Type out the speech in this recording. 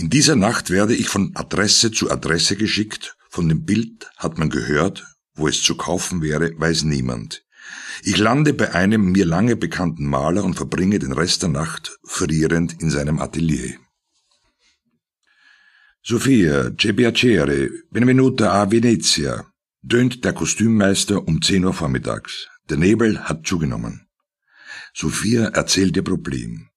In dieser Nacht werde ich von Adresse zu Adresse geschickt, von dem Bild hat man gehört, wo es zu kaufen wäre, weiß niemand. Ich lande bei einem mir lange bekannten Maler und verbringe den Rest der Nacht frierend in seinem Atelier. Sophia, c'è piacere, benvenuta a Venezia, dröhnt der Kostümmeister um 10 Uhr vormittags. Der Nebel hat zugenommen. Sophia erzählt ihr Problem.